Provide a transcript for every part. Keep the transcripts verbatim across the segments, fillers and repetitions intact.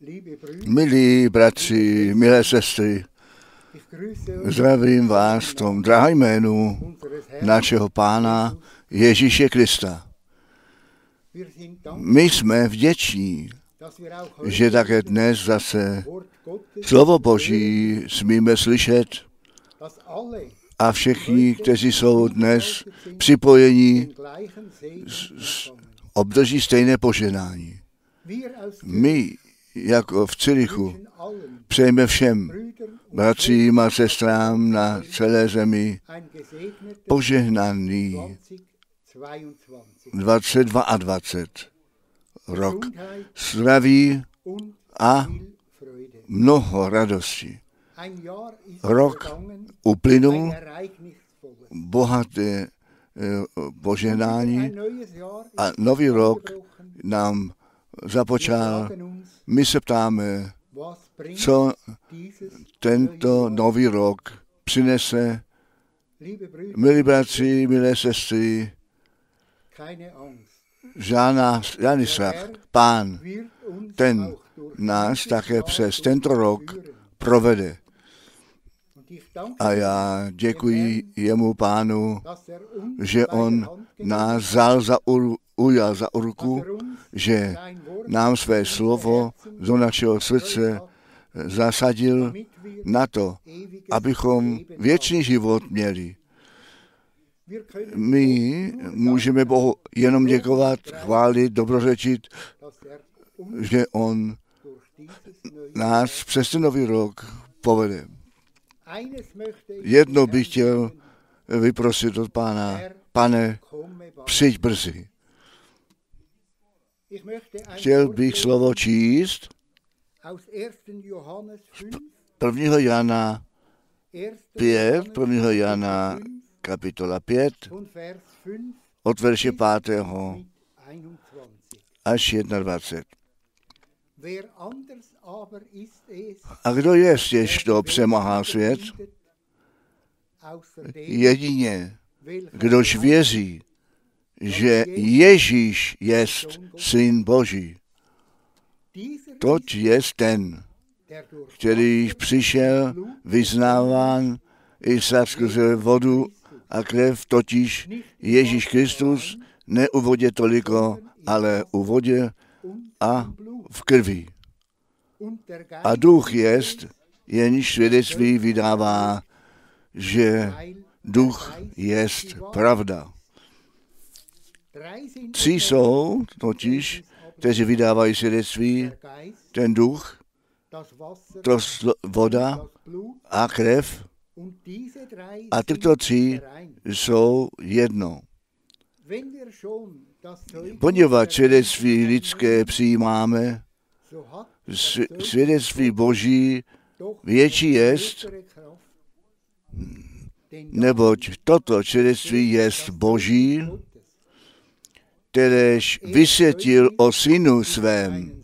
Milí bratři, milé sestry, zdravím vás v tom drahém jménu našeho Pána Ježíše Krista. My jsme vděční, že také dnes zase slovo Boží smíme slyšet a všichni, kteří jsou dnes připojeni, obdrží stejné požehnání. My, jako v Cyrichu, přejeme všem bratřím a sestrám na celé zemi požehnaný dvacet dvacet dva rok zdraví a mnoho radosti. Rok uplynul, bohaté požehnání a nový rok nám započal. My se ptáme, co tento nový rok přinese. Milí bratři, milé sestry, žádná, žádný strach. Pán, ten nás také přes tento rok provede. A já děkuji jemu Pánu, že on nás vzal za ur, ujal za ruku, že nám své slovo do našeho srdce zasadil na to, abychom věčný život měli. My můžeme Bohu jenom děkovat, chválit, dobrořečit, že on nás přes ten nový rok povede. Jedno bych chtěl vyprosit od Pána, Pane, přijď brzy. Chtěl bych slovo číst prvního Jana pět, prvního Jana kapitola pět, od verše pátého až dvacet jedna. A kdo je, jež to přemáhá svět? Jedině, kdož věří, že Ježíš jest Syn Boží. Toť jest ten, který přišel vyznáván i skrze vodu a krev, totiž Ježíš Kristus, ne u vodě toliko, ale u vodě a v krvi. A duch jest, jenž svědectví vydává, že duch jest pravda. Tři jsou totiž, kteří vydávají svědectví, ten duch, to voda a krev, a tyto tři jsou jedno. Poněvadž svědectví lidské přijímáme, svědectví Boží větší jest, neboť toto svědectví jest Boží, kteréž vysvětil o Synu svém.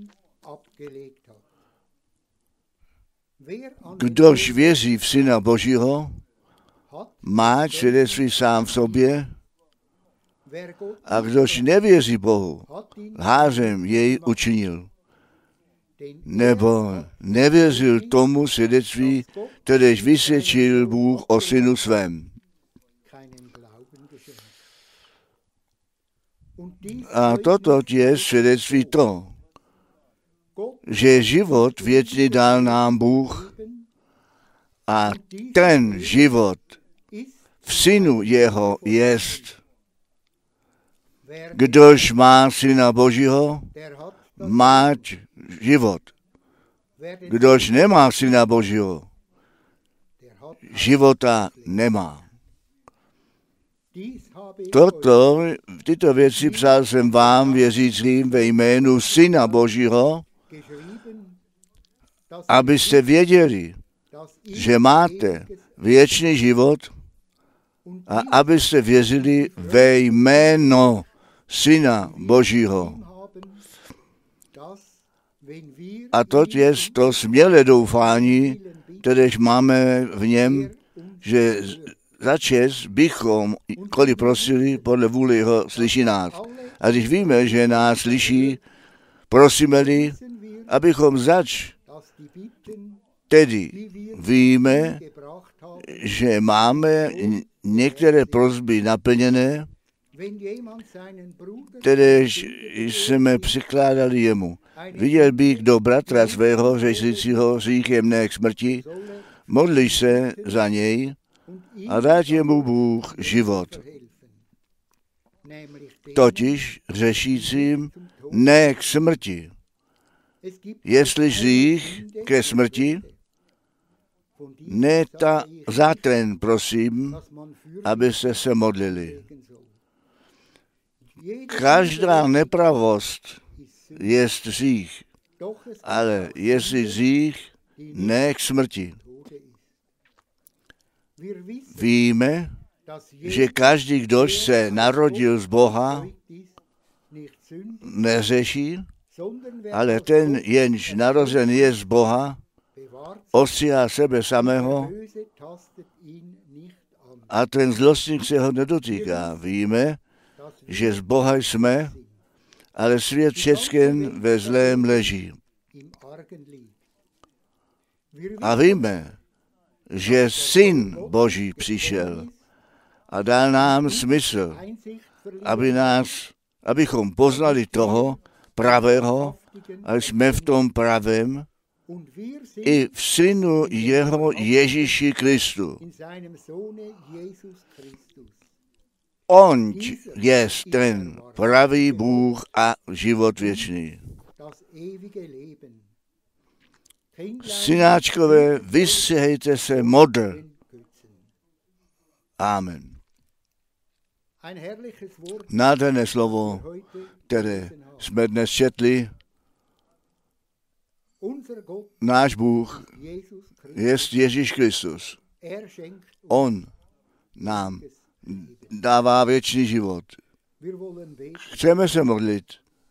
Kdož věří v Syna Božího, má svědectví sám v sobě, a kdož nevěří Bohu, lhářem jej učinil. Nebo nevěřil tomu svědectví, kteréž vysvědčil Bůh o Synu svém. A toto je svědectví to, že život věčný dal nám Bůh a ten život v Synu jeho jest. Kdož má Syna Božího, má život. Kdož nemá Syna Božího, života nemá. Toto, tyto věci psal jsem vám, věřícím, ve jménu Syna Božího, abyste věděli, že máte věčný život a abyste věřili ve jméno Syna Božího. A to je to smělé doufání, kteréž máme v něm, že za čest bychom, kolik prosili, podle vůle jeho slyší nás. A když víme, že nás slyší, prosíme-li abychom zač tedy víme, že máme některé prosby naplněné, které jsme přikládali jemu. Viděl by kdo bratra svého řešícího hříchem ne k smrti, modli se za něj a dát jemu Bůh život. Totiž řešícím ne k smrti. Jestli hřích ke smrti, ne ta za ten, prosím, abyste se modlili. Každá nepravost je hřích, ale jestli hřích, ne k smrti. Víme, že každý, kdož se narodil z Boha, neřeší, ale ten, jenž narozen je z Boha, ostříhá sebe samého a ten zlostník se ho nedotýká. Víme, že z Boha jsme, ale svět všecken ve zlém leží. A víme, že Syn Boží přišel a dal nám smysl, aby nás, abychom poznali toho pravého, a jsme v tom pravém, i v Synu jeho Ježíši Kristu. On je ten pravý Bůh a život věčný. Synáčkové, vystřihejte se modl. Amen. Nádherné slovo, které jsme dnes četli. Náš Bůh je Ježíš Kristus. On nám dává věčný život. Chceme se modlit.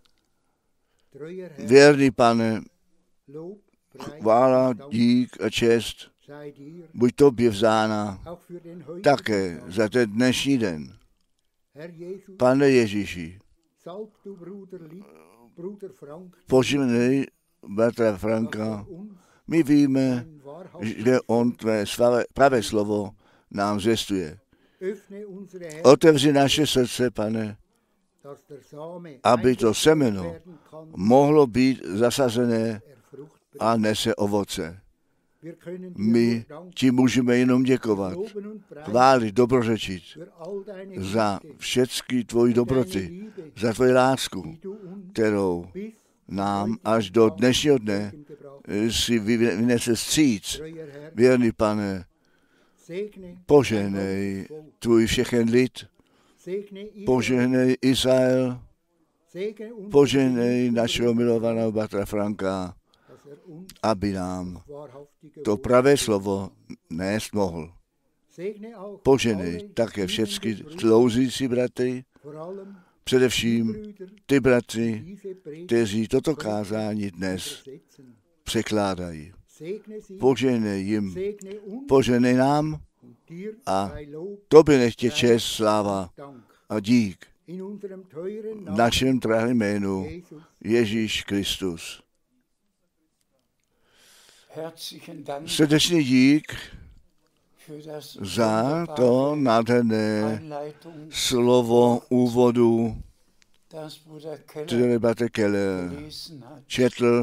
Věrný Pane, chvála, dík a čest buď tobě vzána také za ten dnešní den. Pane Ježíši, požehnej bratra Franka. My víme, že on tvé pravé slovo nám zvěstuje. Otevři naše srdce, Pane, aby to semeno mohlo být zasazené a nese ovoce. My ti můžeme jenom děkovat, chválit, dobrořečit za všechny tvoji dobroty, za tvoji lásku, kterou nám až do dnešního dne si vynese vstříc. Věrný Pane, požehnej tvůj všechen lid, požehnej Izrael, požehnej našeho milovaného bratra Franka, aby nám to pravé slovo nést mohl. Požehnej také všechny sloužící bratry, především ty bratři, kteří toto kázání dnes překládají. Požehnej jim, požehnej nám a tobě nechtě čest, sláva a dík v našem drahém jménu Ježíš Kristus. Srdečný dík za to nádherné slovo úvodu, které bratr Keller četl,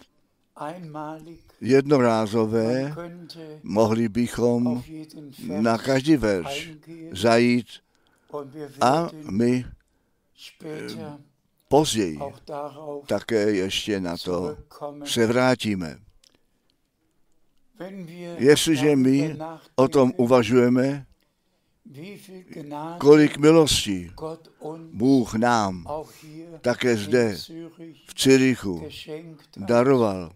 jednorázové. Mohli bychom na každý verš zajít a my později také ještě na to se vrátíme. Jestliže my o tom uvažujeme, kolik milostí Bůh nám také zde v Zürichu daroval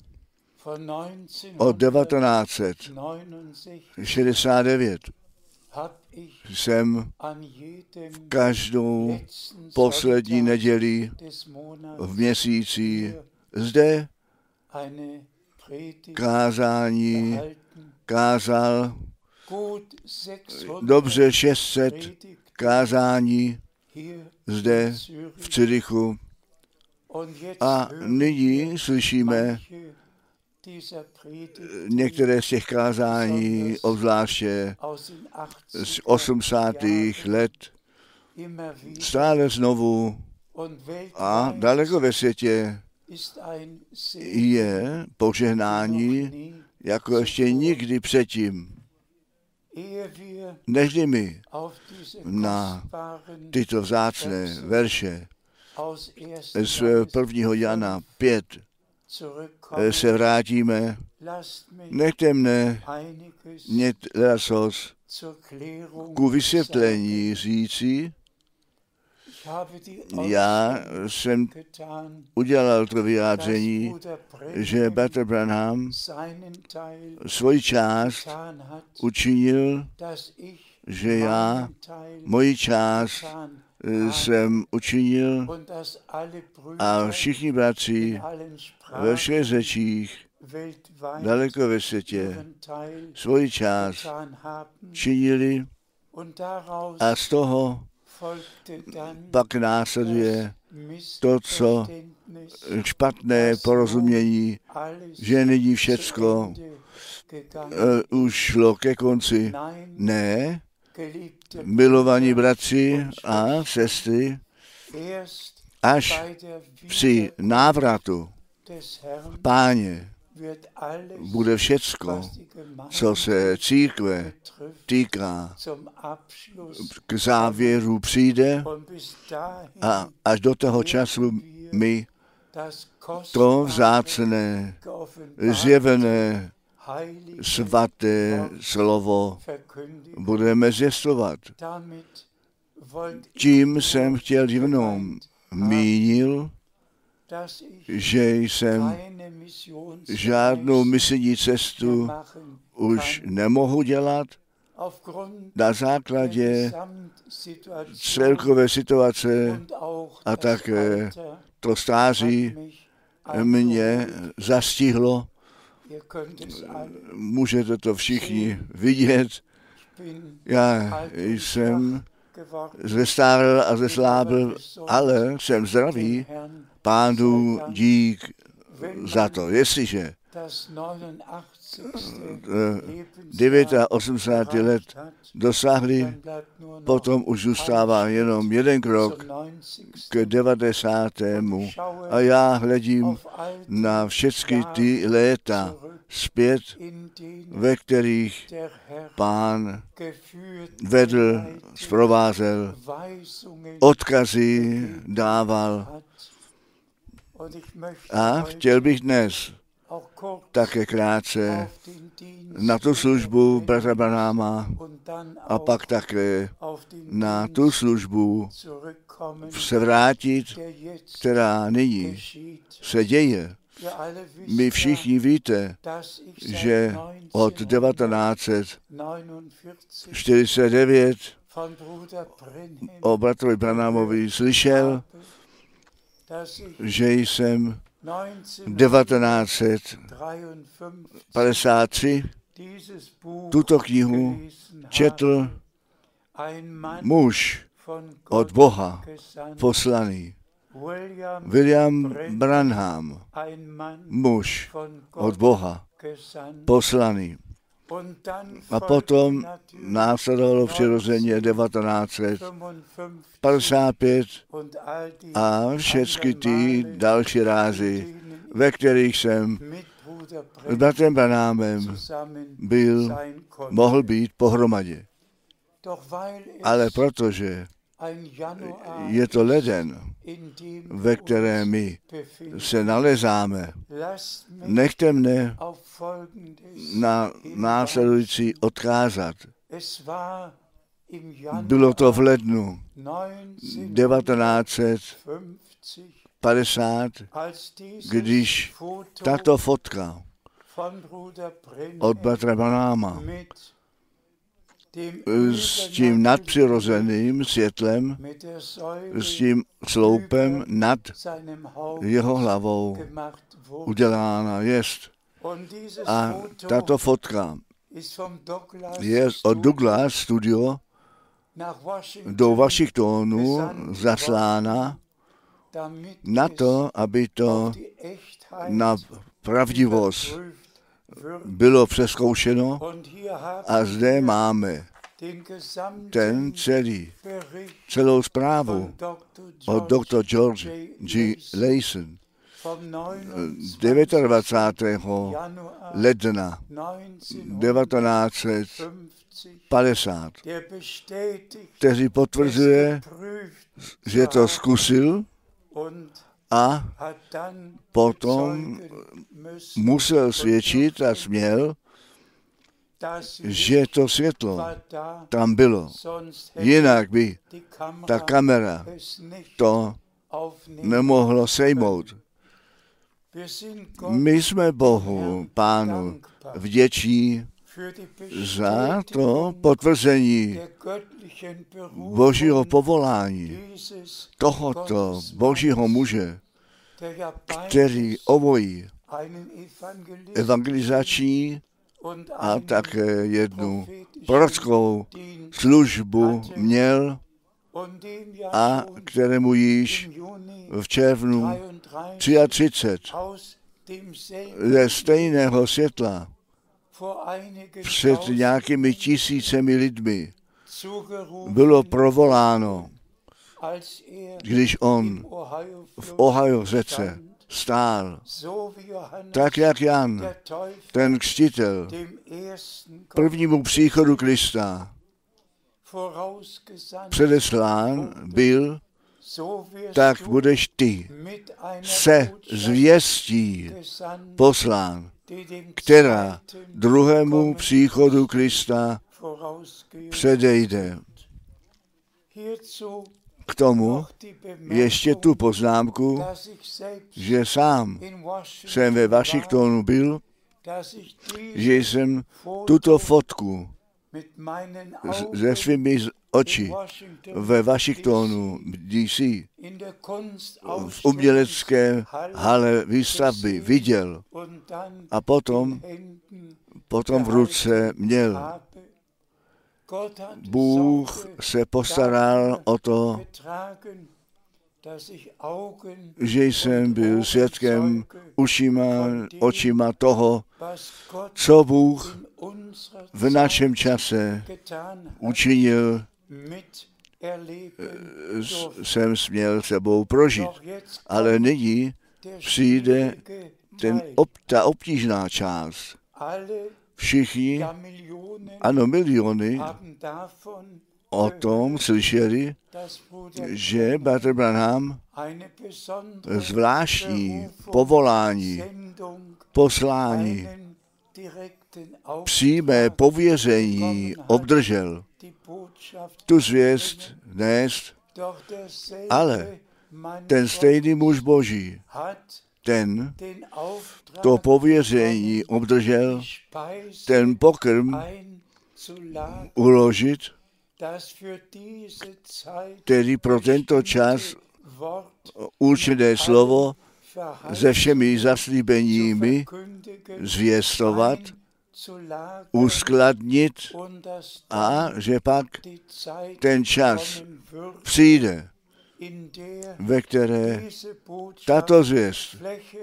od devatenáct šedesát devět, jsem v každou poslední neděli v měsíci zde kázání kázal dobře šest set kázání zde v Zürichu A nyní slyšíme některé z těch kázání, obzvláště z osmdesátých let, stále znovu a daleko ve světě je požehnání jako ještě nikdy předtím. Nežli my na tyto vzácné verše z prvního Jana pět se vrátíme, nechte mne něco ku vysvětlení říci. Já jsem udělal to vyjádření, že bratr Branham svoji část učinil, že já moji část jsem učinil a všichni bratři ve všech řečích daleko ve světě svoji část činili a z toho pak následuje to, co špatné porozumění, že nyní všecko uh, už šlo ke konci. Ne, milovaní bratři a sestry, až při návratu Páně bude všecko, co se církve týká, k závěru přijde a až do toho času my to vzácné, zjevené, svaté slovo budeme zvěstovat. Tím jsem chtěl jenom mínil, že jsem žádnou misijní cestu už nemohu dělat na základě celkové situace a také to stáří mě zastihlo. Můžete to všichni vidět. Já jsem zestárl a zeslábl, ale jsem zdravý. Pánu dík za to. Jestliže osmdesátého let dosáhli, potom už zůstává jenom jeden krok k devadesátému. A já hledím na všechny ty léta zpět, ve kterých Pán vedl, zprovázel, odkazy dával. A chtěl bych dnes také krátce na tu službu bratra Branhama a pak také na tu službu se vrátit, která nyní se děje. My všichni víte, že od devatenáct set čtyřicet devět o bratrovi Branhamovi slyšel, že jsem devatenáct set padesát tři tuto knihu četl muž od Boha poslaný. William Branham, muž od Boha poslaný. A potom následovalo přirozeně devatenáct set padesát pět a všechny ty další rázy, ve kterých jsem s bratrem Branhamem byl, mohl být pohromadě. Ale protože je to leden, ve kterém my se nalezáme, nechte mne na následující odkázat. Bylo to v lednu devatenáct set padesát, když tato fotka od bratra Branhama s tím nadpřirozeným světlem, s tím sloupem nad jeho hlavou udělána jest. A tato fotka je od Douglas Studio do Washingtonu zaslána na to, aby to na pravdivost bylo přezkoušeno. A zde máme ten celý, celou zprávu od doktora George G. Leysen dvacátého devátého ledna devatenáct set padesát, který potvrzuje, že to zkusil a potom musel svědčit a směl, že to světlo tam bylo. Jinak by ta kamera to nemohlo sejmout. My jsme Bohu, Pánu, vděční za to potvrzení Božího povolání, tohoto Božího muže, který obojí evangelizační a také jednu prorockou službu měl a kterému již v červnu třicet tři ze stejného světla před nějakými tisícemi lidmi bylo provoláno, když on v Ohio řece stál, tak jak Jan, ten křtitel, prvnímu příchodu Krista předeslán byl, tak budeš ty se zvěstí poslán, která druhému příchodu Krista předejde. K tomu ještě tu poznámku, že sám jsem ve Washingtonu byl, že jsem tuto fotku se svými oči ve Washingtonu D C v umělecké hale výstavby viděl a potom, potom v ruce měl. Bůh se postaral o to, že jsem byl svědkem ušima, očima toho, co Bůh v našem čase učinil, jsem směl sebou prožít. Ale nyní přijde ten, ta obtížná část. Všichni, ano, miliony o tom slyšeli, že Brother Branham zvláštní povolání, poslání, přímé pověření obdržel tu zvěst nést, ale ten stejný muž Boží, ten to pověření obdržel, ten pokrm uložit, který pro tento čas určité slovo se všemi zaslíbeními zvěstovat, uskladnit a že pak ten čas přijde, ve které tato zvěst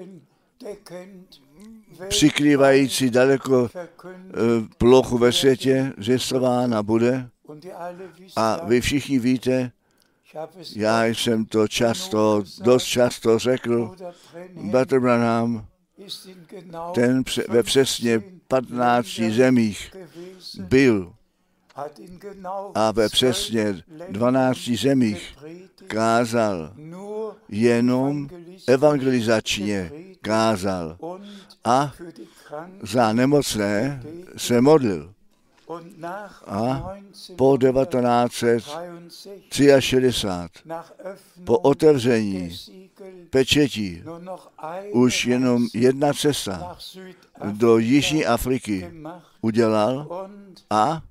přikrývající daleko plochu ve světě zvěstována bude. A vy všichni víte, já jsem to často, dost často řekl, Brother Branham, ten ve přesně patnácti zemích byl a ve přesně dvanácti zemích kázal, jenom evangelizačně kázal a za nemocné se modlil. A po devatenáct set šedesát tři, po otevření pečetí, už jenom jedna cesta do Jižní Afriky udělal a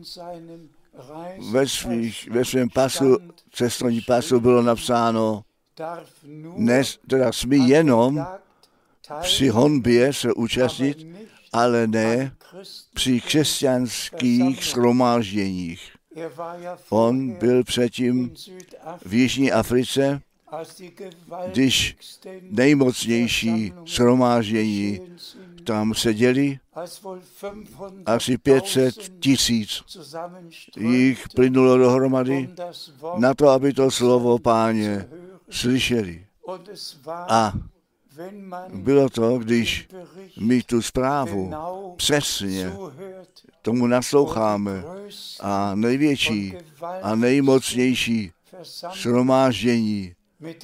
ve, svých, ve svém pasu, cestovní pasu bylo napsáno, ne, teda smí jenom při honbě se účastnit, ale ne při křesťanských shromážděních. On byl předtím v Jižní Africe když nejmocnější shromáždění tam seděli, asi pět set tisíc jich plynulo dohromady na to, aby to slovo Páně slyšeli. A bylo to, když my tu zprávu přesně tomu nasloucháme a největší a nejmocnější shromáždění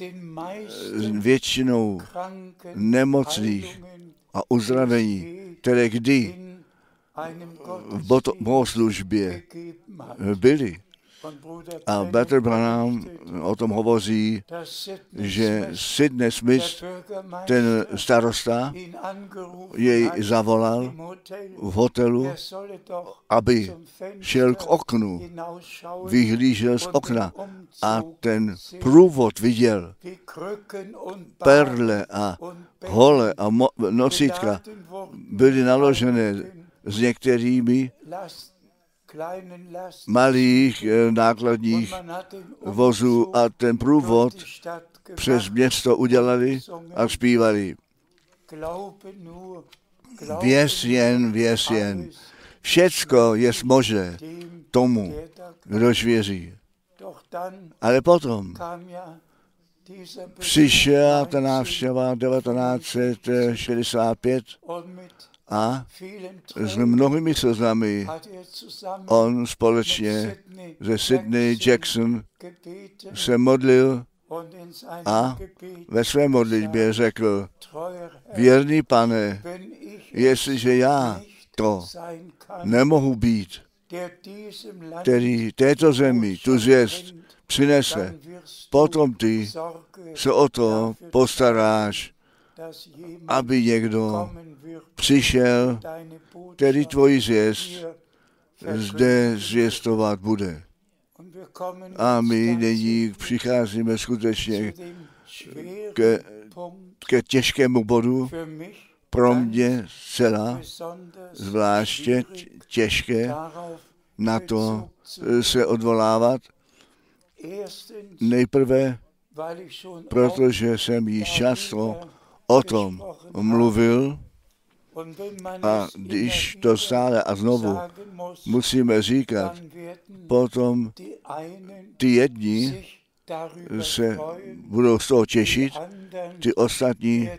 většinou nemocných a uzdravení, které kdy v bohoslužbě byly. A Bratr Branham o tom hovoří, že Sidney Smith, ten starosta, jej zavolal v hotelu, aby šel k oknu, vyhlížel z okna a ten průvod viděl. Perle a hole a mo- nositka byly naložené s některými malých nákladních vozů a ten průvod přes město udělali a zpívali. Věř jen, věř jen. Všecko je možné tomu, kdož věří. Ale potom přišla ta návštěva devatenáct set šedesát pět a s mnohými slzami on společně se Sidney Jackson se modlil a ve své modlitbě řekl: věrný Pane, jestliže já to nemohu být, který této zemi tu zvěst přinese, potom ty se o to postaráš, aby někdo přišel, který tvoji zvěst zde zvěstovat bude. A my nyní přicházíme skutečně ke, ke těžkému bodu, pro mě zcela zvláště těžké na to se odvolávat. Nejprve, protože jsem již často o tom mluvil, a když to stále a znovu musíme říkat, potom ty jedni se budou z toho těšit, ty ostatní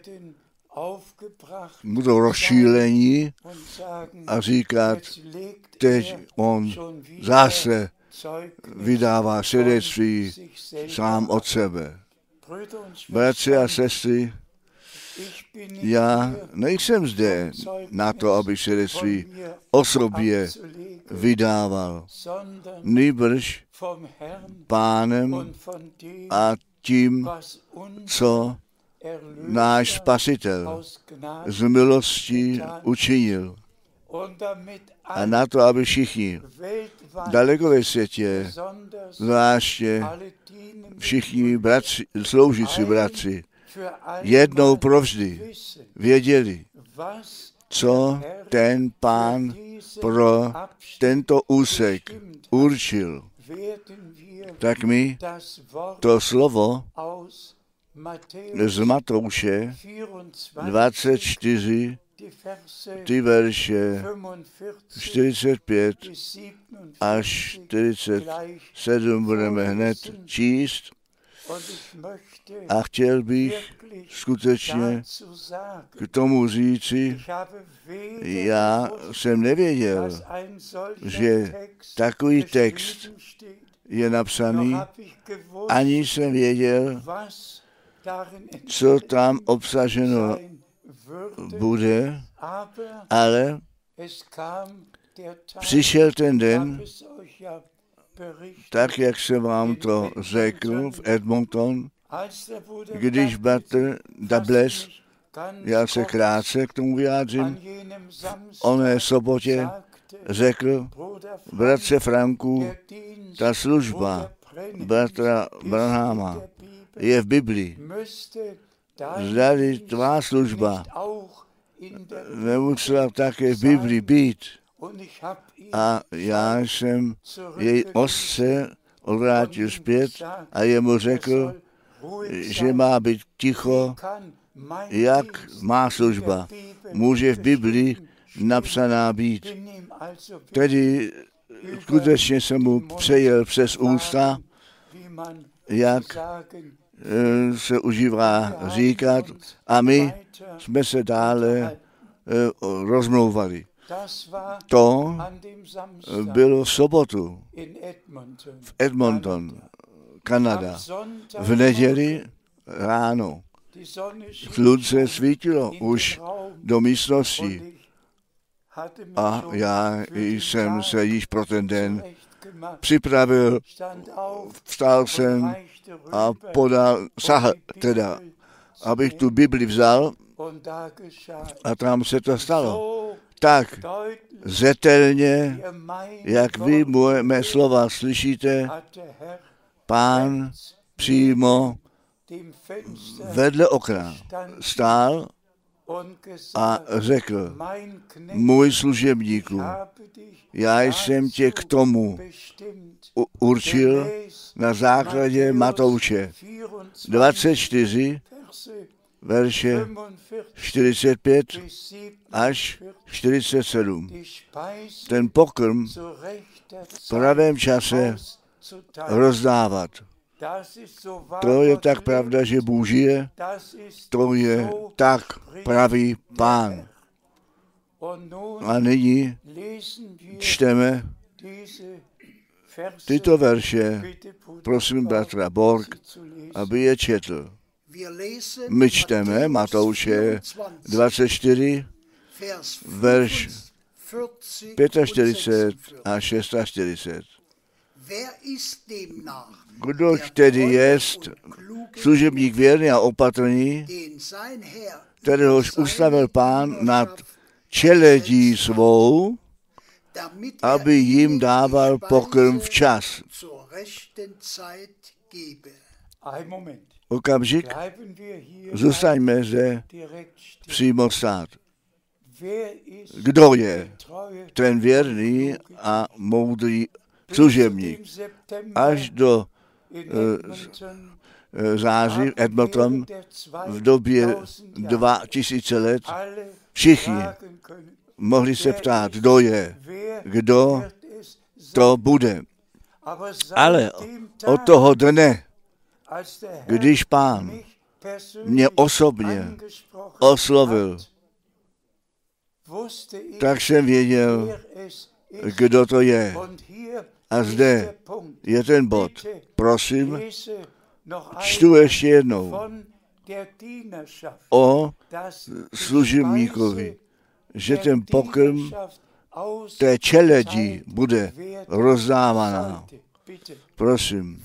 budou rozčílení a říkat, teď on zase vydává svědectví sám od sebe. Bratři a sestry, já nejsem zde na to, abych svědectví o sobě vydával, nýbrž Pánem a tím, co náš Spasitel z milostí učinil. A na to, aby všichni daleko ve světě, zvláště všichni bratři, sloužící bratři, jednou provždy věděli, co ten Pán pro tento úsek určil. Tak my to slovo z Matouše dvacet čtyři, ty verše čtyřicet pět až čtyřicet sedm budeme hned číst. A chtěl bych skutečně k tomu říci, já jsem nevěděl, že takový text je napsaný, ani jsem věděl, co tam obsaženo bude, ale přišel ten den, tak, jak jsem vám to řekl v Edmonton, když bratr Dables, já se krátce k tomu vyjádřím, v oné sobotě řekl: bratře Franku, ta služba bratra Branhama je v Biblii. Zdali tvá služba nemusela také v Biblii být. A já jsem jej ostře odvrátil zpět a jemu řekl, že má být ticho, jak má služba může v Biblii napsaná být. Tedy skutečně jsem mu přejel přes ústa, jak se užívá říkat, a my jsme se dále rozmlouvali. To bylo v sobotu v Edmonton, Kanada. V neděli ráno slunce svítilo už do místnosti a já jsem se již pro ten den připravil, vstal jsem a podal, sahl teda, abych tu Bibli vzal, a tam se to stalo. Tak zetelně, jak vy moje mé slova slyšíte, Pán přímo vedle okna stál a řekl: můj služebníku, já jsem tě k tomu určil na základě Matouše dvacet čtyři, verše čtyřicet pět až čtyřicet sedm. Ten pokrm v pravém čase rozdávat. To je tak pravda, že Bůh je, to je tak pravý Pán. A nyní čteme tyto verše, prosím bratra Borg, aby je četl. My čteme Matouše dvacet čtyři, verš čtyřicet pět a čtyřicet šest. Kdo tedy jest služebník věrný a opatrný, kteréhož ustavil Pán nad čeledí svou, aby jim dával pokrm včas. Okamžik, zůstaňme zde přímo stát. Kdo je ten věrný a moudrý služebník? Až do uh, září Edmonton v době dva tisíce let všichni mohli se ptát, kdo je, kdo to bude. Ale od toho dne, když Pán mě osobně oslovil, tak jsem věděl, kdo to je. A zde je ten bod. Prosím, čtu ještě jednou o služebníkovi, že ten pokrm té čeledi bude rozdávaná. Prosím,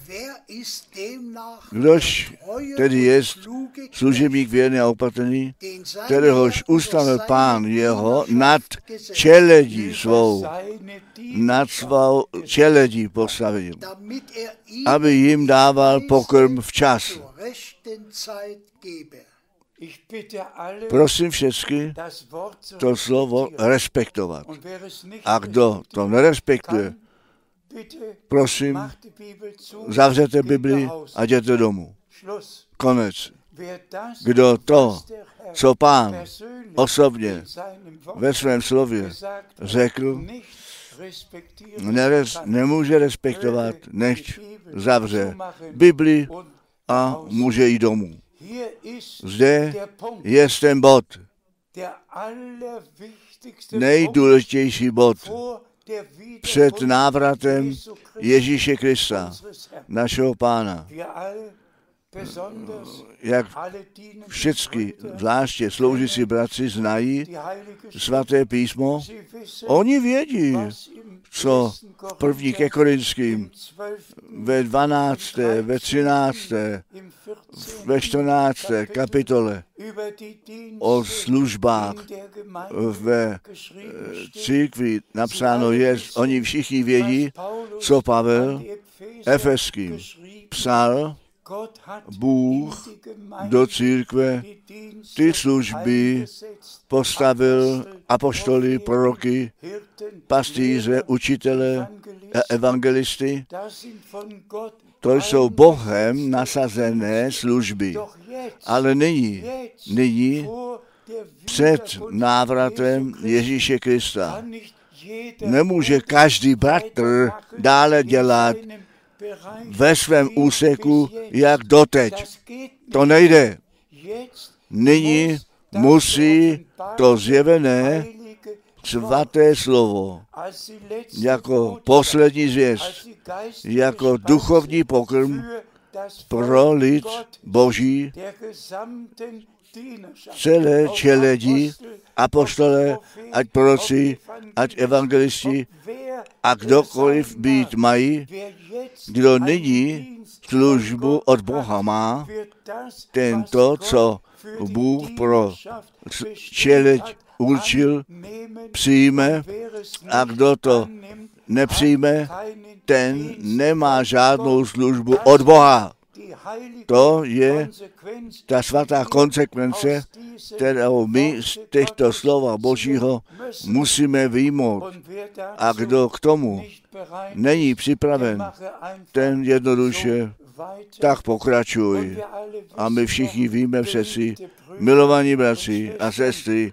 kdož tedy je služebník věrný a opatrný, kteréhož ustavil Pán jeho nad čeledí svou, nad svou čeledí postavil, aby jim dával pokrm včas. Prosím všechny to slovo respektovat. A kdo to nerespektuje, prosím, zavřete Bibli a jděte domů. Konec. Kdo to, co Pán osobně ve svém slově řekl, neres, nemůže respektovat, než zavře Bibli a může jít domů. Zde je ten bod, nejdůležitější bod před návratem Ježíše Krista, našeho Pána. Jak všichni, zvláště sloužící bratři, znají svaté písmo, oni vědí, co v první ke Korinským, ve dvanácté, ve třinácté, ve čtrnácté kapitole o službách ve církvi napsáno je, oni všichni vědí, co Pavel Efeským psal, Bůh do církve ty služby postavil apoštoly, proroky, pastýře, učitele a evangelisty. To jsou Bohem nasazené služby. Ale nyní, nyní před návratem Ježíše Krista nemůže každý bratr dále dělat ve svém úseku, jak doteď. To nejde. Nyní musí to zjevené svaté slovo jako poslední zvěst, jako duchovní pokrm pro lid Boží, celé čeledí, apoštole, ať proroci, ať evangelisti a kdokoliv být mají, kdo nyní službu od Boha má, tento, co Bůh pro čeleď určil, přijme, a kdo to nepřijme, ten nemá žádnou službu od Boha. To je ta svatá konsekvence, kterou my z těchto slova Božího musíme vyjmout. A kdo k tomu není připraven, ten jednoduše tak pokračuj. A my všichni víme přeci, milovaní bratři a sestry,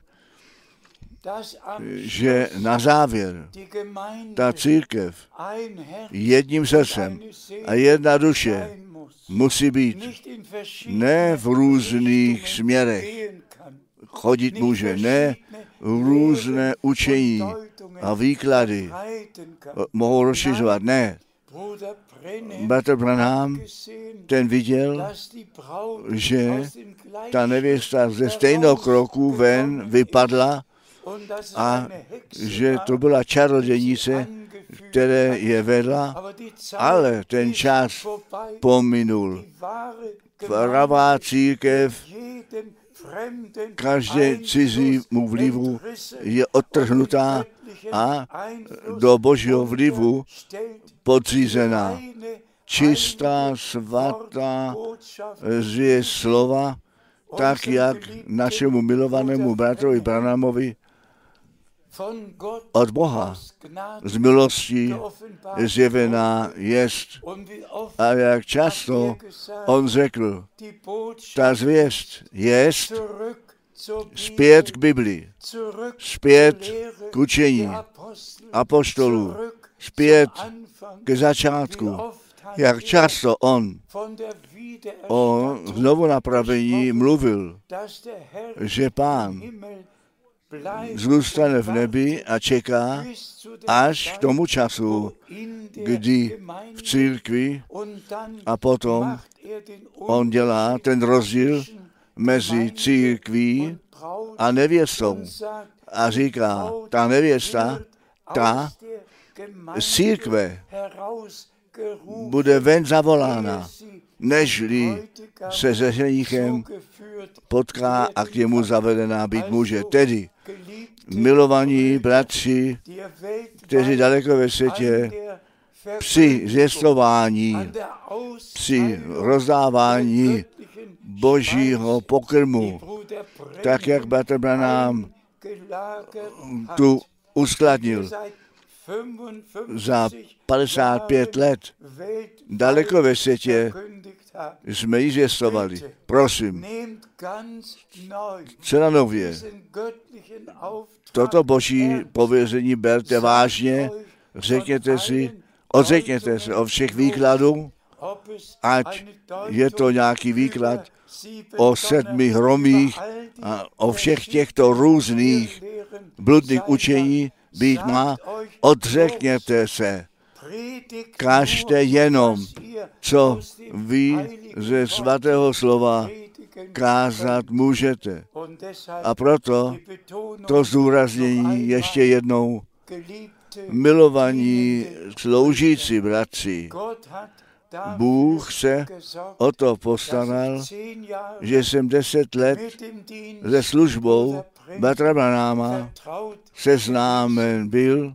že na závěr ta církev jedním srdcem a jedna duše musí být. Ne v různých směrech chodit může, ne různé učení a výklady mohou rozšiřovat, ne. Bratr Branham, ten viděl, že ta nevěsta ze stejného kroku ven vypadla a že to byla čarodějnice, které je vedla, ale ten čas pominul. Pravá církev každé cizímu vlivu je odtrhnutá a do Božího vlivu podřízená. Čistá, svatá zvěst slova, tak jak našemu milovanému bratrovi Branhamovi od Boha z milostí zjevená jest. A jak často on řekl, ta zvěst jest zpět k Biblii, zpět k učení apoštolů, zpět k začátku. Jak často on o znovu napravení mluvil, že Pán zůstane v nebi a čeká až k tomu času, kdy v církvi a potom on dělá ten rozdíl mezi církví a nevěstou. A říká, ta nevěsta, ta z církve bude ven zavolána, nežli se se ženichem potká a k němu zavedená být může. Tedy milovaní bratři, kteří daleko ve světě při zvěstování, při rozdávání Božího pokrmu, tak jak bratr Branham tu uskladnil za padesát pět let, daleko ve světě jsme ji zvěstovali. Prosím, celá nově, toto Boží pověření berte vážně, řekněte si, odřekněte se o všech výkladů, ať je to nějaký výklad o sedmi hromích a o všech těchto různých bludných učení být má, odřekněte se. Kažte jenom, co vy ze svatého slova kázat můžete. A proto to zdůraznění ještě jednou. Milovaní sloužící bratři, Bůh se o to postaral, že jsem deset let se službou bratra Branhama seznámen byl,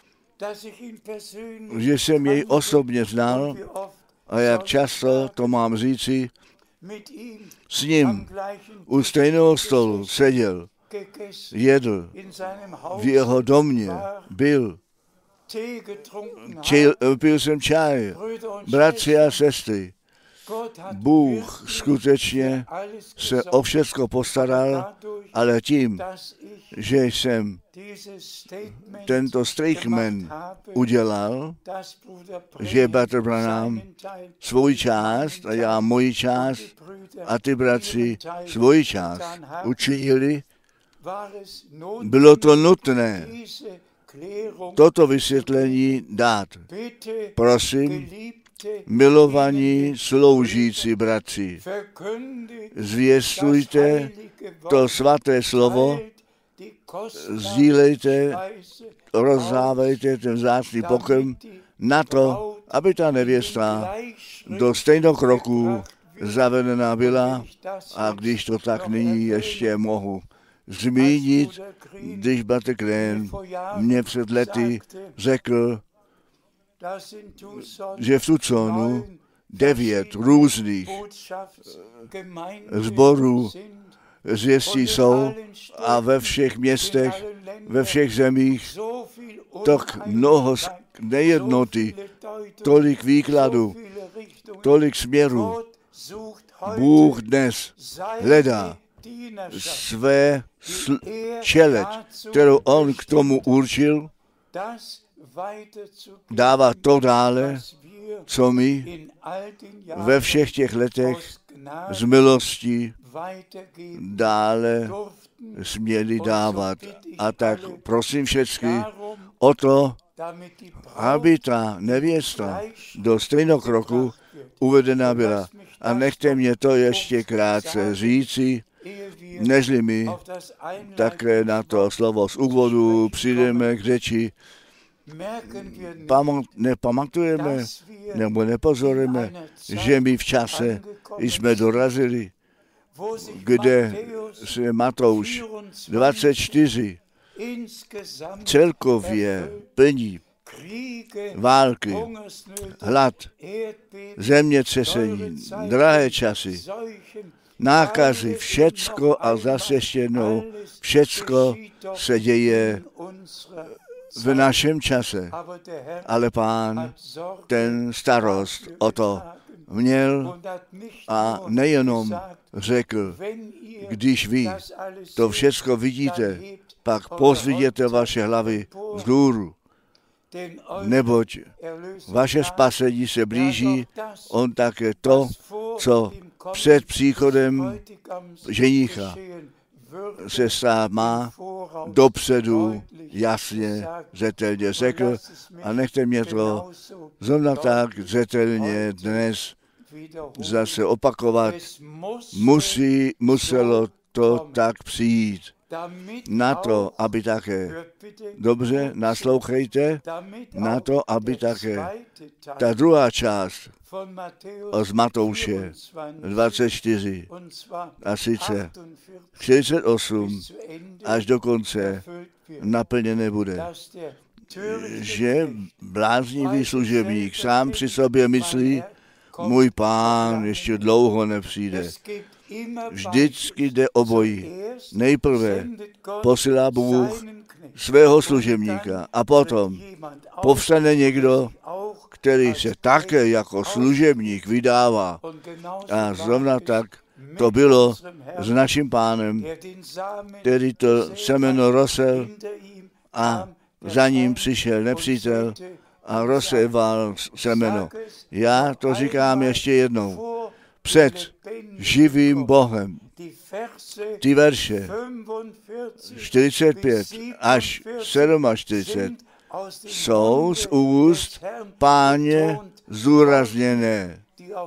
že jsem jej osobně znal a jak často to mám říci, s ním u stejného stolu seděl, jedl, v jeho domě byl Čil, pil jsem čaj, bratři a sestry. Bůh skutečně se o všecko postaral, ale tím, že jsem tento statement udělal, že bratr Branham svou část a já moji část a ty bratři svoji část učinili, bylo to nutné toto vysvětlení dát. Prosím, milovaní sloužící bratři, zvěstujte to svaté slovo, sdílejte, rozdávejte ten vzácný pokrm na to, aby ta nevěsta do stejnokroku zavedená byla, a když to tak nyní ještě mohu zmínit, když bratr Kren mě před lety řekl, že v Tucsonu devět různých sborů zvěstí jsou a ve všech městech, ve všech zemích tak mnoho nejednoty, tolik výkladů, tolik směrů. Bůh dnes hledá své sl- čeleť, kterou on k tomu určil, dává to dále, co my ve všech těch letech z milosti dále směli dávat. A tak prosím všechny o to, aby ta nevěsta do stejnokroku uvedená byla. A nechte mě to ještě krátce říci, nežli my také na to slovo z úvodu přijdeme k řeči. Pamat, nepamatujeme nebo nepozorujeme, že my v čase jsme dorazili, kde se Matouš dvacet čtyři celkově plní války, hlad, zemětřesení, drahé časy, nákazy, všecko a zase ještě jednou, všecko se děje v našem čase, ale Pán ten starost o to měl a nejenom řekl, když vy to všecko vidíte, pak pozviděte vaše hlavy vzhůru, neboť vaše spasení se blíží, on také to, co před příchodem ženicha se stát má, dopředu jasně, zřetelně řekl, a nechte mě to zrovna tak zřetelně dnes zase opakovat. Musí, muselo to tak přijít. Na to, aby také, dobře, naslouchejte, na to, aby také ta druhá část z Matouše dvacet čtyři a sice čtyřicet osm až do konce naplněné bude, že bláznivý služebník sám při sobě myslí, můj Pán ještě dlouho nepřijde. Vždycky jde obojí. Nejprve posílá Bůh svého služebníka a potom povstane někdo, který se také jako služebník vydává. A zrovna tak to bylo s naším Pánem, který to semeno rosel a za ním přišel nepřítel a rozséval semeno. Já to říkám ještě jednou. Před živým Bohem. Ty verše čtyřicet pět až čtyřicet sedm jsou z úst Páně zdůrazněné,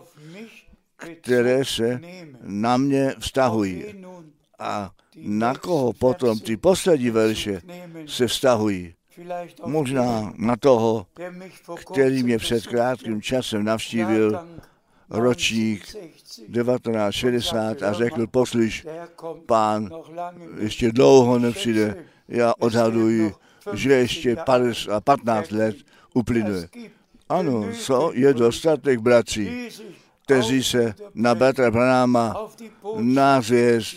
které se na mě vztahují. A na koho potom ty poslední verše se vztahují? Možná na toho, který mě před krátkým časem navštívil, ročník devatenáct šedesát, a řekl, poslyš, Pán ještě dlouho nepřijde. Já odhaduji, že ještě patnáct let uplyne. Ano, co je dostatek bratří, kteří se na bratra Branhama na zvěst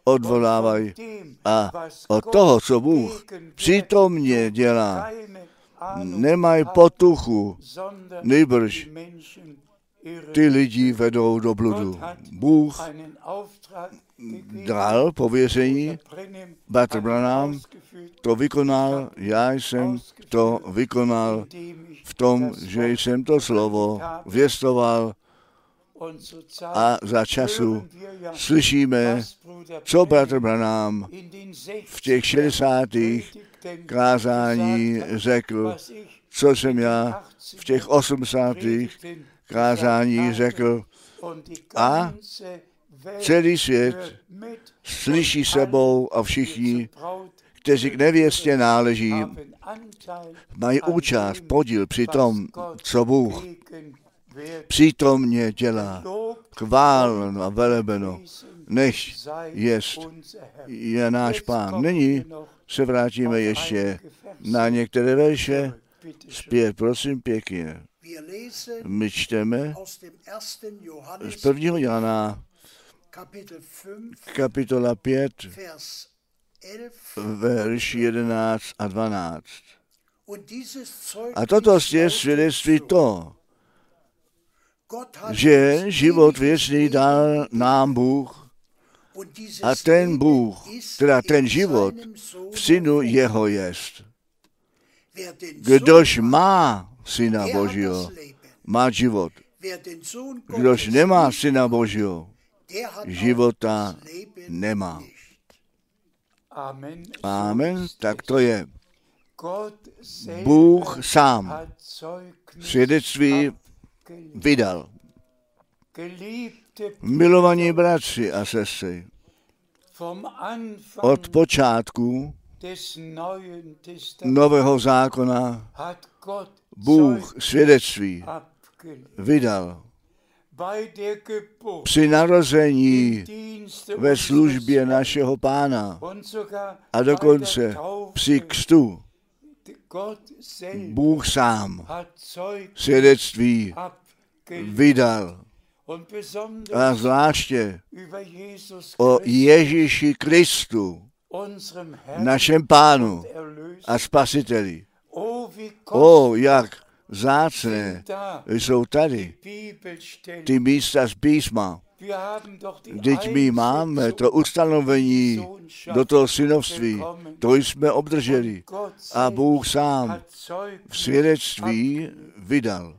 odvolávají a od toho, co Bůh přítomně dělá, nemají potuchu, nýbrž ty lidi vedou do bludu. Bůh dal pověření, Bratr Branham to vykonal, já jsem to vykonal v tom, že jsem to slovo věstoval a za času slyšíme, co Bratr Branham v těch šedesátých kázání řekl, co jsem já v těch osmdesátých kázání řekl a celý svět slyší sebou a všichni, kteří k nevěstě náleží, mají účast, podíl při tom, co Bůh přítomně dělá. Chváleno a velebeno, než jest je náš Pán. Nyní se vrátíme ještě na některé verše. Zpět, prosím, pěkně. My čteme z prvního Jana, kapitola pět, verš jedenáct a dvanáct. A toto je svědectví to, že život věčný dal nám Bůh a ten Bůh, teda ten život v synu jeho jest. Kdož má syna Božího, má život. Kdož nemá syna Božího, života nemá. Amen, tak to je. Bůh sám svědectví vydal. Milovaní bratři a sestry, od počátku Nového zákona Bůh svědectví vydal. Při narození ve službě našeho Pána a dokonce při křtu Bůh sám svědectví vydal. A zvláště o Ježíši Kristu, našem Pánu a Spasiteli. O, jak vzácné jsou tady ty místa z písma. Vždyť my máme to ustanovení do toho synovství, to jsme obdrželi. A Bůh sám v svědectví vydal.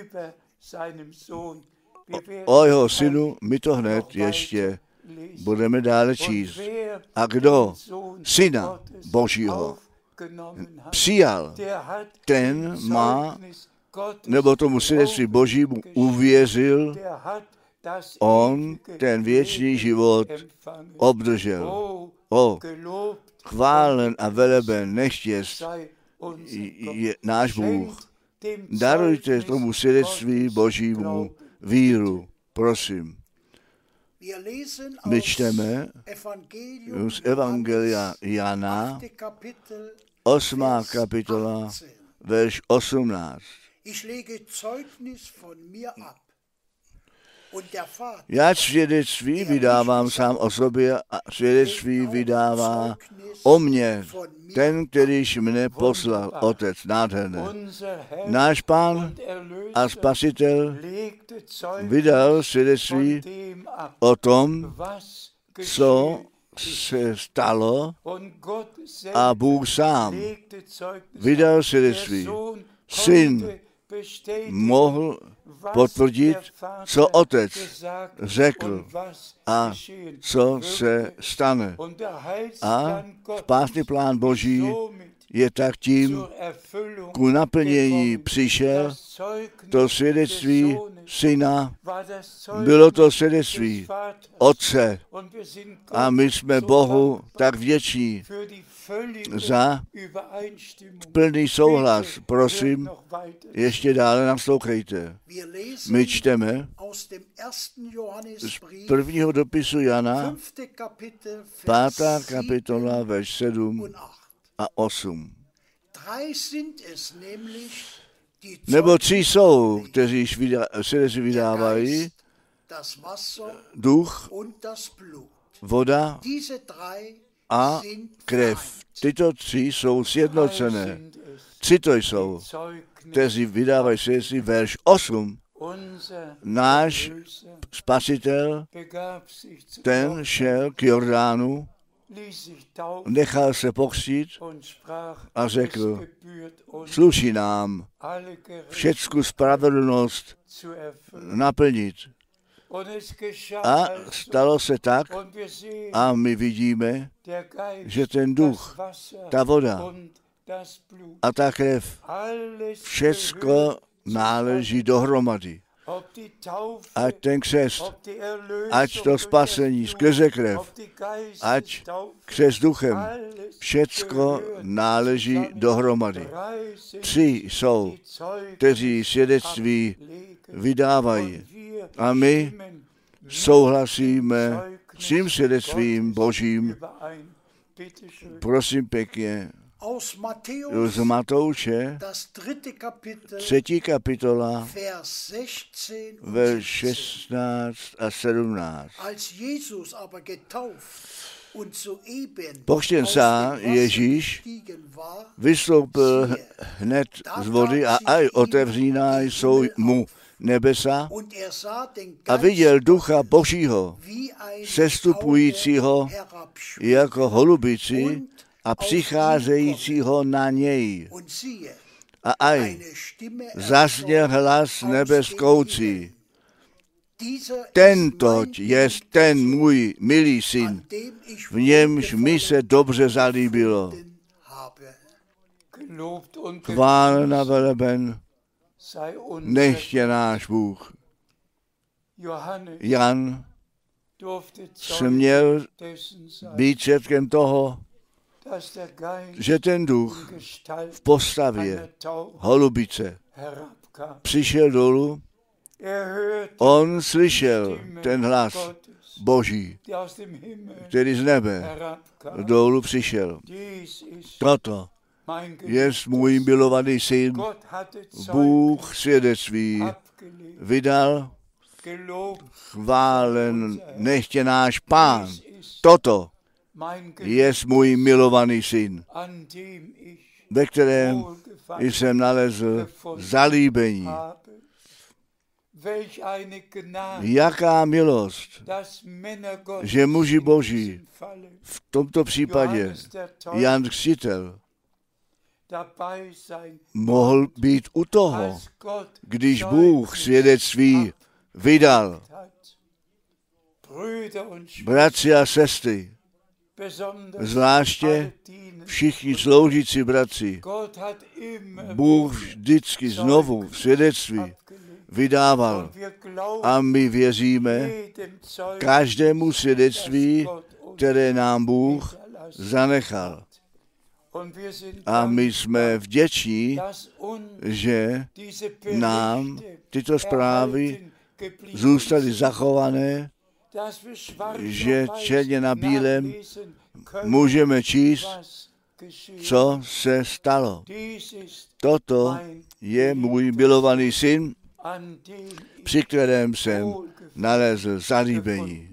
O, o jeho synu my to hned ještě budeme dále číst. A kdo syna Božího přijal, ten má, nebo tomu svědectví Božímu uvěřil, on ten věčný život obdržel. O, chválen a veleben nechť jest je náš Bůh. Darujte tomu svědectví Božímu víru, prosím. My čteme z Evangelia Jana, osmá kapitola, verš osmnáct. Já svědectví vydávám sám o sobě a svědectví vydává o mně ten, kterýž mne poslal, Otec, nádherné. Náš Pán a Spasitel vydal svědectví o tom, co se stalo, a Bůh sám vydal svědectví. Syn mohl potvrdit, co Otec řekl a co se stane. A spásný plán Boží je tak tím ku naplnění přišel. To svědectví Syna bylo to svědectví Otce. A my jsme Bohu tak vděční za plný souhlas. Prosím, ještě dále naslouchejte. My čteme z prvního dopisu Jana, pátá kapitola, verš sedm a osm. Nebo tři jsou, kteří svědectví vydávají, duch, voda a krev. Tyto tři jsou sjednocené. Tři to jsou, kteří vydávají svědectví, verš osm. Náš spasitel, ten šel k Jordánu, nechal se pokřtít a řekl, sluší nám všecku spravedlnost naplnit. A stalo se tak a my vidíme, že ten duch, ta voda a ta krev, všecko náleží dohromady. Ať ten křest, ať to spasení skrze krev, ať křest duchem, všecko náleží dohromady. Tři jsou, kteří svědectví vydávají. A my souhlasíme s tím svědectvím Božím. Prosím pěkně, z Matouše, třetí kapitola, verš šestnáct a sedmnáct. Pokřtěn sám Ježíš vystoupil hned z vody a aj otevřína jsou mu nebesa a viděl ducha Božího, sestupujícího jako holubici a přicházejícího na něj. A aj zazněl hlas nebeskoucí. Tentoť je ten můj milý syn, v němž mi se dobře zalíbilo. Chválen a veleben nechtě náš Bůh. Jan směl být svědkem toho, že ten duch v postavě holubice přišel dolů. On slyšel ten hlas Boží, který z nebe dolů přišel. Toto je můj milovaný syn. Bůh svědectví vydal, chválen nechtě náš Pán. Toto je můj milovaný syn, ve kterém jsem nalezl zalíbení. Jaká milost, že muži Boží, v tomto případě Jan Křtitel, mohl být u toho, když Bůh svědectví vydal. Bratři a sestry, zvláště všichni sloužící bratři, Bůh vždycky znovu svědectví vydával a my věříme každému svědectví, které nám Bůh zanechal. A my jsme vděční, že nám tyto zprávy zůstaly zachované, že černě na bílém můžeme číst, co se stalo. Toto je můj milovaný syn, při kterém jsem nalezl zalíbení.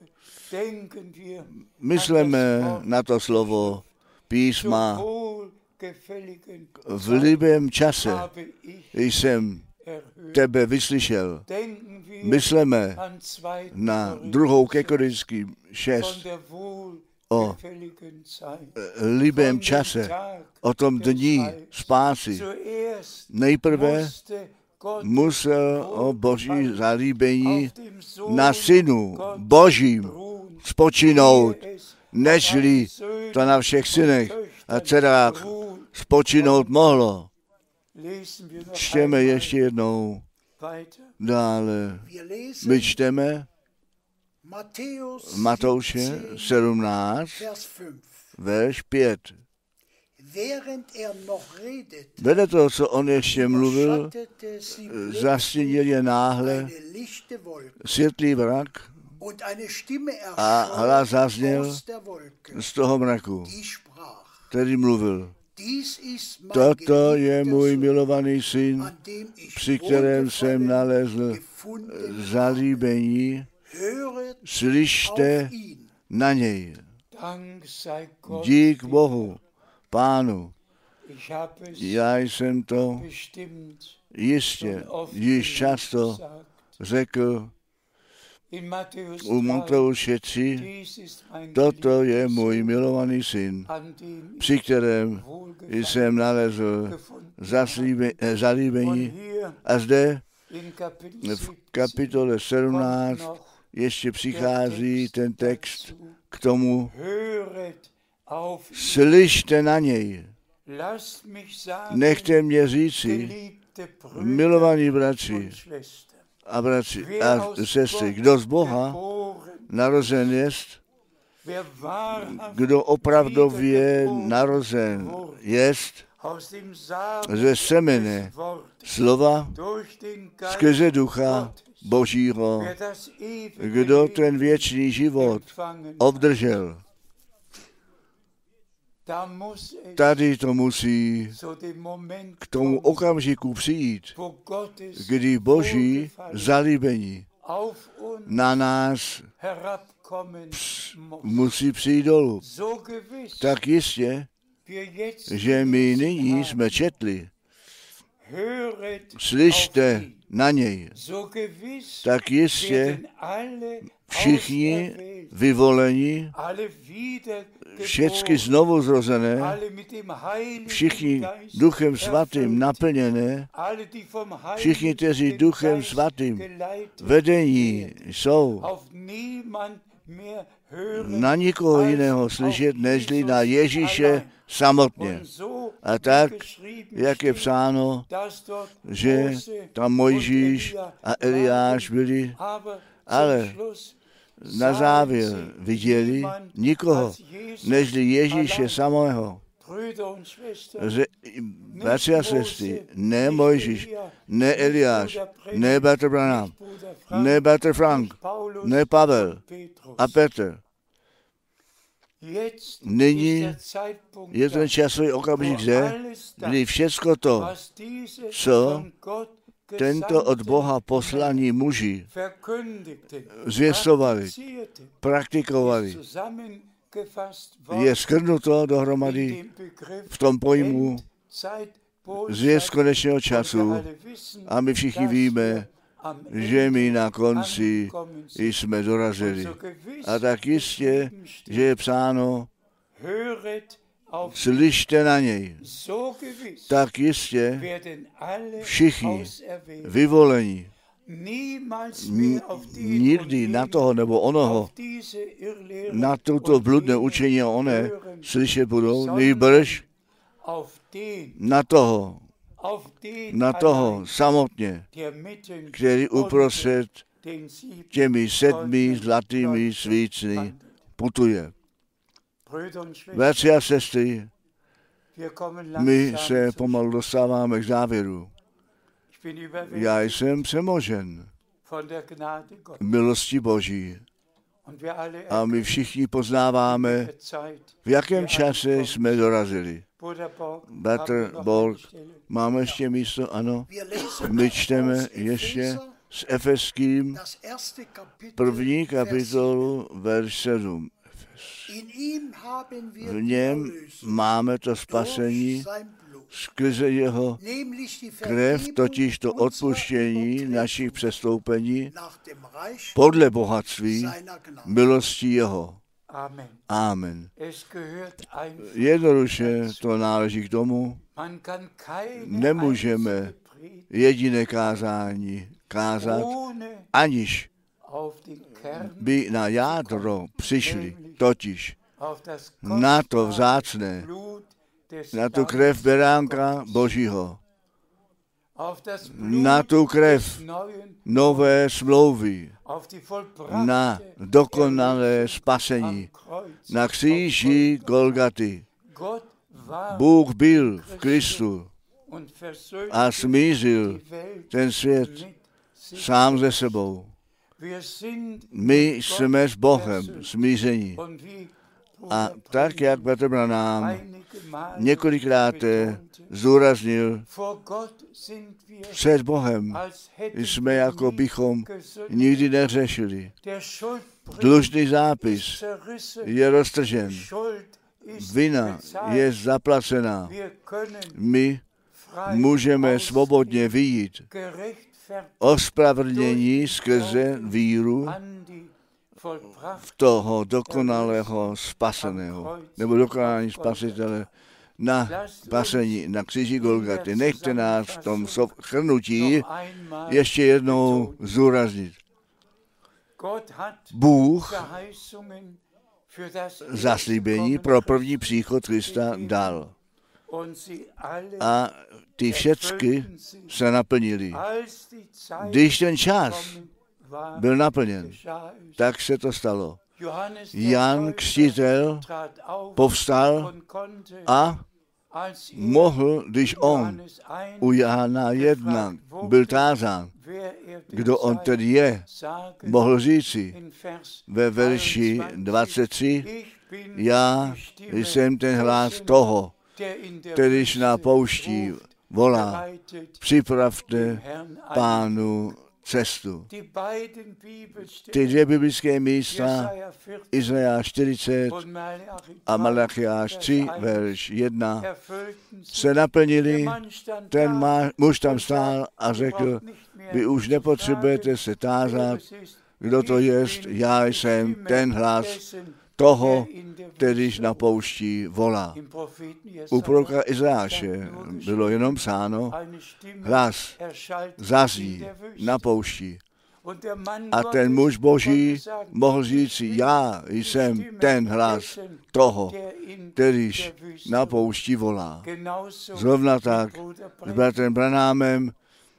Myslíme na to slovo písma. V libém čase jsem tebe vyslyšel. Myslíme na druhou ke Korinským šest o libém čase, o tom dní spásy. Nejprve musel o Boží zalíbení na synu Božím spočinout, nežli to na všech synech a dcerách spočinout mohlo. Čteme ještě jednou dále. My čteme Matouše sedmnáct, verš pět. Vedle toho, co on ještě mluvil, zastínil je náhle světlý mrak a hlas zazněl z toho mraku, který mluvil. Toto je můj milovaný syn, při kterém jsem nalezl zalíbení. Slyšte na něj. Dík Bohu, Pánu, Já jsem to jistě již často řekl u Matouše tři, toto je můj milovaný syn, při kterém jsem nalezl zalíbení. A zde v kapitole sedmnáct ještě přichází ten text k tomu, slyšte na něj. Nechte mě říci, milovaní bratři a bratři a sestry, kdo z Boha narozen jest, kdo opravdově narozen jest, ze semene slova skrze ducha Božího, kdo ten věčný život obdržel. Tady to musí k tomu okamžiku přijít, kdy Boží zalíbení na nás musí přijít dolů. Tak jistě, že my nyní jsme četli, slyšte na něj, tak jistě všichni vyvolení, všechny znovu zrozené, všichni duchem svatým naplněné, všichni, kteří duchem svatým vedení jsou, na nikoho jiného slyšet, nežli na Ježíše samotně. A tak, jak je psáno, že tam Mojžíš a Eliáš byli, ale na závěr viděli nikoho, nežli Ježíše samého. Bratři a sestry, ne Mojžíš, ne Eliáš, ne bratr Branham, ne bratr Frank, ne Pavel a Petr. Nyní je ten časový okamžik zde, kdy všecko to, co tento od Boha poslaní muži zvěstovali, praktikovali, je shrnuto dohromady v tom pojmu zvěst konečného času a my všichni víme, že my na konci jsme dorazili. A tak jistě, že je psáno, slyšte na něj. Tak jistě všichni vyvolení nikdy na toho nebo onoho, na toto bludné učení a oné slyšet budou, nejbrž na toho, na toho samotně, který uprostřed těmi sedmi zlatými svícny putuje. Bratři a sestry, my se pomalu dostáváme k závěru. Já jsem přemožen milosti Boží. A my všichni poznáváme, v jakém čase jsme dorazili. Bratr Borg, máme ještě místo? Ano. My čteme ještě s Efeským první kapitolu, verš sedm. V něm máme to spasení skrze jeho krev, totiž to odpuštění našich přestoupení podle bohatství milosti jeho. Amen. Jednoduše to náleží k tomu, nemůžeme jediné kázání kázat, aniž by na jádro přišli, totiž na to vzácné, na tu krev beránka Božího, na tu krev nové smlouvy, na dokonalé spasení, na kříži Golgaty. Bůh byl v Kristu a smířil ten svět sám ze sebou. My jsme s Bohem smíření. A tak, jak Petr Branham několikrát zdůraznil, před Bohem jsme, jako bychom nikdy neřešili. Dlužný zápis je roztržen. vina je zaplacená. My můžeme svobodně vyjít ospravedlnění skrze víru v toho dokonalého spaseného, nebo dokonalého spasitele na spasení, na kříži Golgaty. Nechte nás v tom shrnutí ještě jednou zúraznit. Bůh zaslíbení pro první příchod Krista dal. A ty všechny se naplnily. Když ten čas byl naplněn, tak se to stalo. Jan Křtitel povstal a mohl, když on u Jana jedna byl tázán, kdo on tedy je, mohl říci ve verši dvacet tři, já jsem ten hlas toho, kterýž na poušti volá, připravte Pánu cestu. Ty dvě biblické místa, Izajáš čtyřicet a Malachiáš tři, verš jedna, se naplnili. Ten muž tam stál a řekl, vy už nepotřebujete se tázat, kdo to jest, já jsem ten hlas toho, kterýž na poušti volá. U proroka Izajáše bylo jenom psáno, hlas zazní na poušti. A ten muž Boží mohl říct, já jsem ten hlas toho, kterýž na poušti volá. Zrovna tak s bratrem Branhamem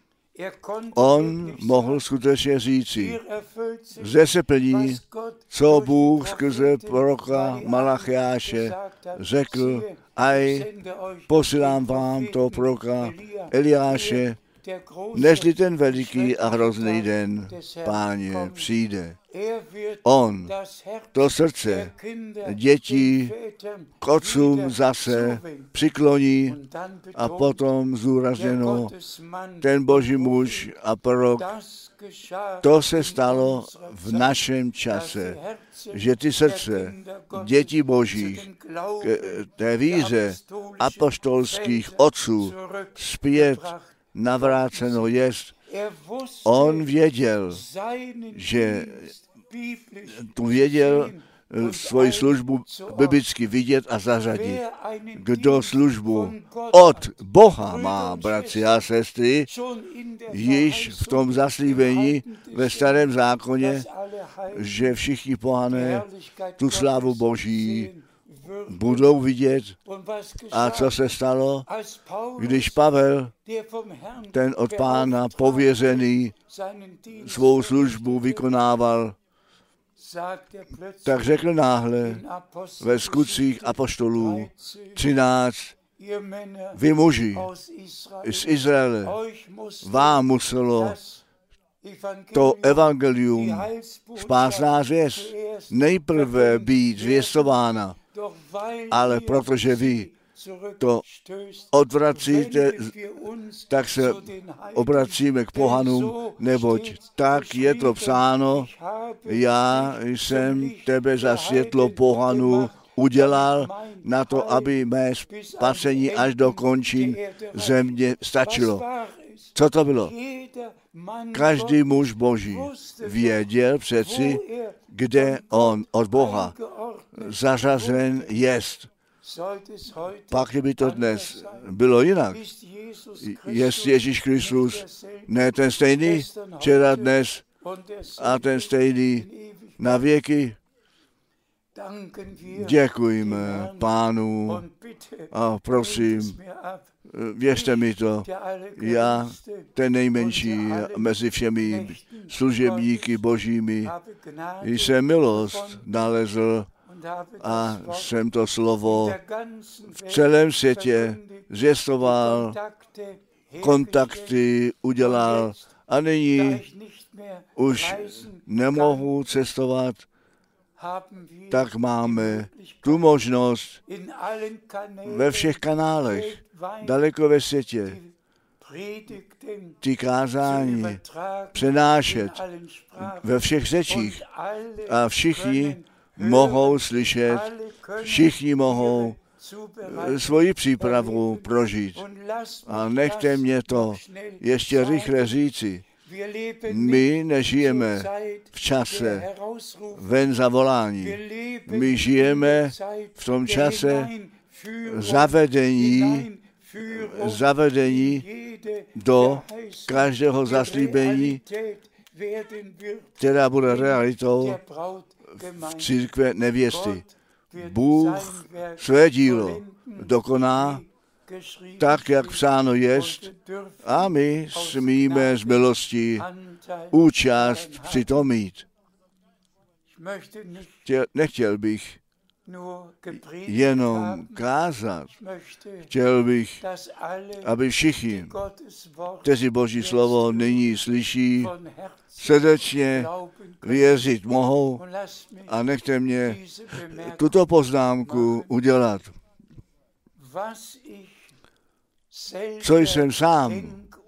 on mohl skutečně říci, zde se plní, co Bůh skrze proroka Malachiáše řekl, aj posílám vám toho proroka Eliáše, nežli ten veliký a hrozný den Páně přijde. On to srdce dětí k otcům zase přikloní a potom zúrazněno ten Boží muž a prorok. To se stalo v našem čase, že ty srdce dětí Božích k té víře apoštolských otců zpět navráceno jest. On věděl, že tu věděl svoji službu biblicky vidět a zařadit. Kdo službu od Boha má, bratři a sestry, již v tom zaslíbení ve starém zákoně, že všichni pohané tu slávu Boží budou vidět. A co se stalo, když Pavel, ten od Pána pověřený, svou službu vykonával, tak řekl náhle ve skutcích apoštolů třináct, vy muži z Izraele, vám muselo to evangelium, spásná zvěst, nejprve být zvěstována, ale protože vy to odvracíte, tak se obracíme k pohanům, neboť tak je to psáno, já jsem tebe za světlo pohanů udělal na to, aby mé spasení až do končin země stačilo. Co to bylo? Každý muž Boží věděl přeci, kde on od Boha zařazen jest. Pak by to dnes bylo jinak. Jest Ježíš Kristus ne ten stejný včera, dnes a ten stejný na věky. Děkujeme Pánu a prosím, věřte mi to, já, ten nejmenší mezi všemi služebníky božími, jsem milost nalezl a jsem to slovo v celém světě zvěstoval, kontakty udělal a nyní už nemohu cestovat, tak máme tu možnost ve všech kanálech, daleko ve světě, ty kázání přenášet ve všech řečích a všichni mohou slyšet, všichni mohou svoji přípravu prožít. A nechte mě to ještě rychle říci. My nežijeme v čase ven zavolání. My žijeme v tom čase zavedení, zavedení do každého zaslíbení, která bude realitou v církve nevěsty. Bůh své dílo dokoná tak, jak psáno jest, a my smíme z milosti účast při tom mít. Chtěl, nechtěl bych jenom kázat, chtěl bych, aby všichni, kteří Boží slovo nyní slyší, srdečně věřit mohou, a nechte mě tuto poznámku udělat. Co jsem sám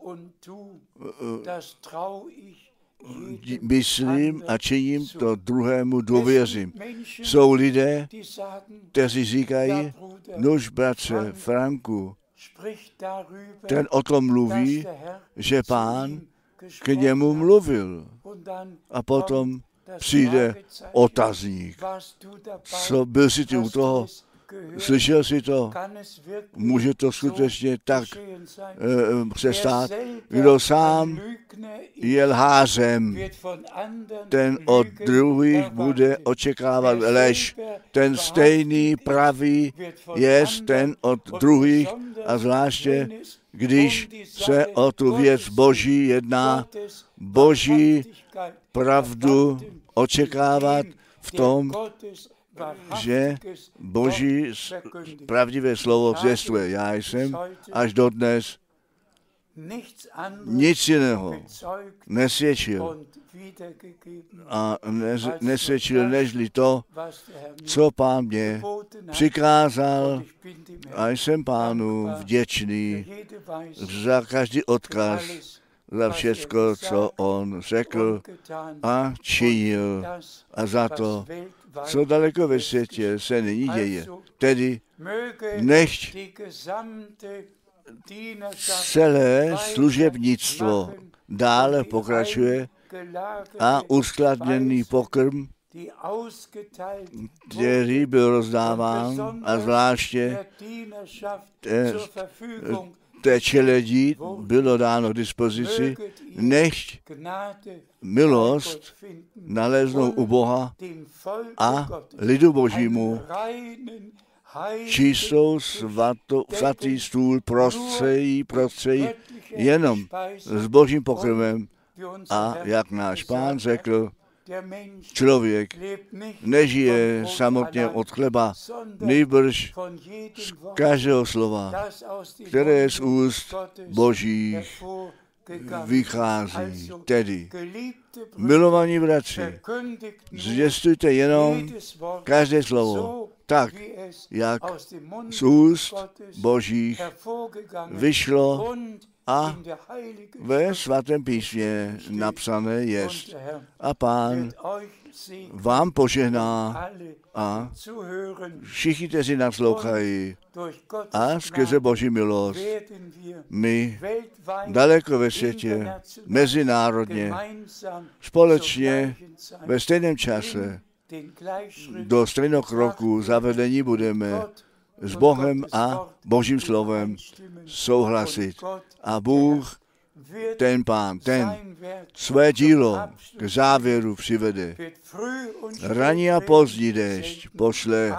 myslím a činím, to druhému důvěřím. Jsou lidé, kteří říkají, nož bratře Franku, ten o tom mluví, že Pán k němu mluvil. A potom přijde otazník. Co, byl jsi ty u toho? Slyšel jsi to? Může to skutečně tak e, přestát. Kdo sám je lhářem, ten od druhých bude očekávat lež. Ten stejný pravý je ten od druhých, a zvláště když se o tu věc Boží jedná, Boží pravdu očekávat v tom, že Boží pravdivé slovo zvěstuje. Já jsem až dodnes nic jiného nesvědčil a nesvědčil nežli to, co Pán mě přikázal, a jsem Pánu vděčný za každý odkaz, za všecko, co on řekl a činil, a za to, co daleko ve světě se nyní děje. Tedy nechť celé služebnictvo dále pokračuje a uskladněný pokrm, který byl rozdáván, a zvláště té, té čeledí bylo dáno k dispozici, nechť milost naleznou u Boha a lidu Božímu čistou svato, svatý stůl prostřejí, prostřejí jenom s Božím pokrmem. A jak náš Pán řekl, člověk nežije samotně od chleba, nýbrž z každého slova, které z úst Božích vychází. Tedy, milovaní bratři, zvěstujte jenom každé slovo, tak, jak z úst Božích vyšlo a ve svatém písmě napsané jest. A Pán vám požehná a všichni, kteří naslouchají, a skrze Boží milost my daleko ve světě, mezinárodně, společně, ve stejném čase, do stejného kroku zavedení budeme s Bohem a Božím slovem souhlasit. A Bůh, ten Pán, ten své dílo k závěru přivede. Ranní a pozdní déšť pošle.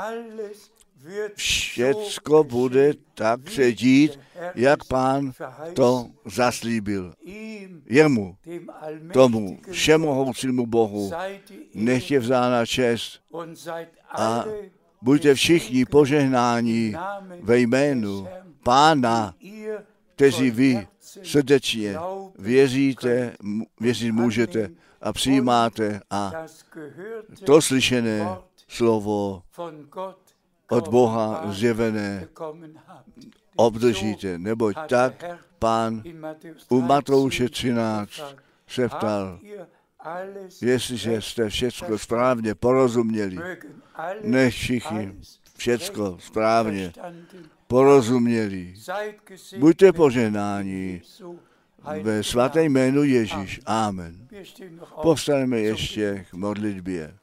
Všecko bude tak se dít, jak Pán to zaslíbil. Jemu, tomu všemohoucímu Bohu, nech je vzána čest a buďte všichni požehnáni ve jménu Pána, kteří vy srdečně věříte, věřit můžete a přijímáte, a to slyšené slovo od Boha zjevené obdržíte. Neboť tak Pán u Matouše třináct šeptal, Jestliže jste všecko správně porozuměli, nech všichni všecko správně porozuměli. Buďte požehnáni ve svatém jménu Ježíš. Amen. Povstaneme ještě k modlitbě.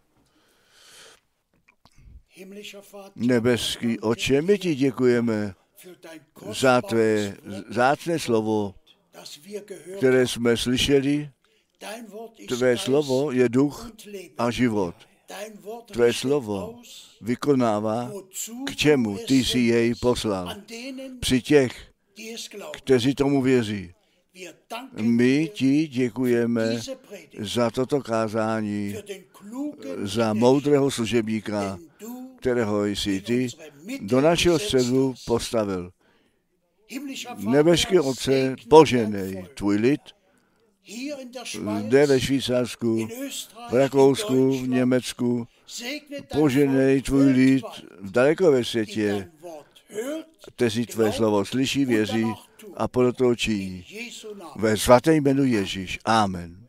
Nebeský Otče, my ti děkujeme za tvé vzácné slovo, které jsme slyšeli. Tvé slovo je duch a život. Tvé slovo vykonává, k čemu ty jsi jej poslal. Při těch, kteří tomu věří. My ti děkujeme za toto kázání, za moudrého služebníka, kterého jsi ty do našeho středu postavil. Nebeský Otče, poženej tvůj lid, zde ve Švýcarsku, v Rakousku, v Německu, poženej tvůj lid v daleko ve světě, kteří tvé slovo slyší, věří a podle toho činí. Ve svatém jménu Ježíš. Amen.